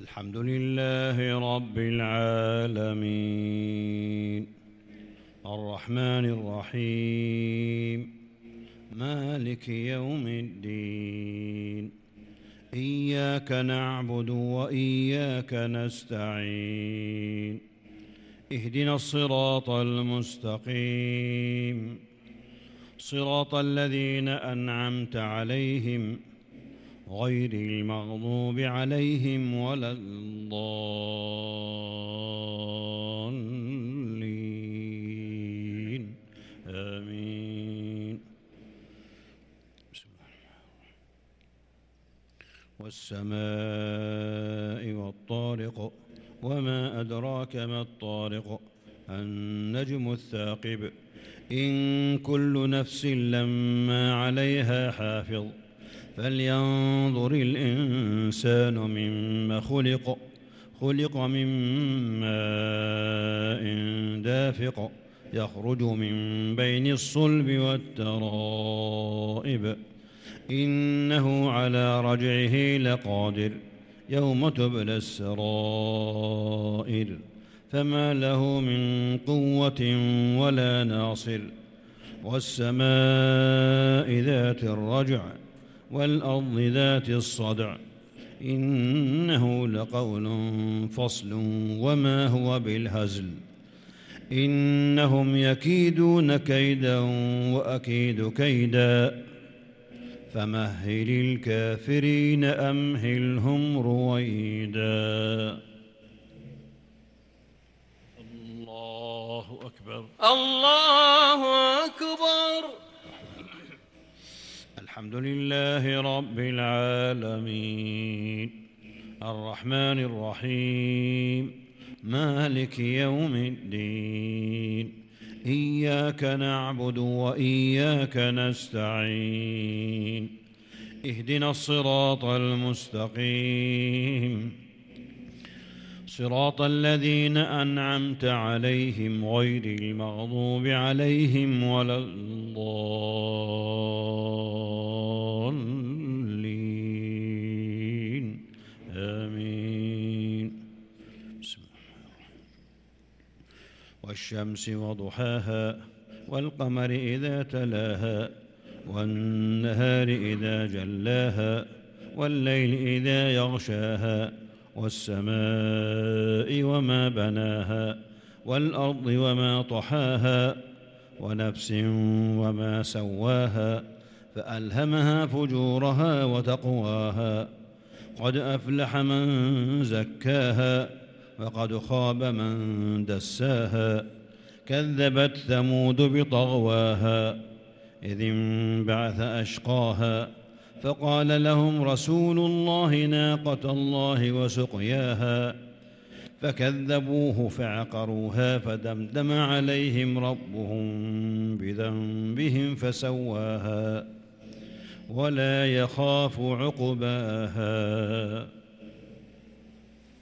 الحمد لله رب العالمين الرحمن الرحيم مالك يوم الدين إياك نعبد وإياك نستعين اهدنا الصراط المستقيم صراط الذين أنعمت عليهم غير المغضوب عليهم ولا الضالين آمين. والسماء والطارق وما أدراك ما الطارق النجم الثاقب إن كل نفس لما عليها حافظ فلينظر الإنسان مما خلق من ماء دافق يخرج من بين الصلب والترائب إنه على رجعه لقادر يوم تبلى السرائر فما له من قوة ولا ناصر والسماء ذات الرجع والأرض ذات الصدع إنه لقول فصل وما هو بالهزل إنهم يكيدون كيدا وأكيد كيدا فمهل الكافرين أمهلهم رويدا. الله أكبر الله أكبر. الحمد لله رب العالمين الرحمن الرحيم مالك يوم الدين إياك نعبد وإياك نستعين اهدنا الصراط المستقيم صراط الذين أنعمت عليهم غير المغضوب عليهم ولا الضالين آمين. والشمس وضحاها والقمر إذا تلاها والنهار إذا جلاها والليل إذا يغشاها والسماء وما بناها والأرض وما طحاها ونفس وما سواها فألهمها فجورها وتقواها قد أفلح من زكاها وقد خاب من دساها كذبت ثمود بطغواها إذ انبعث أشقاها فقال لهم رسول الله ناقة الله وسقياها فكذبوه فعقروها فدمدم عليهم ربهم بذنبهم فسواها ولا يخاف عقباها.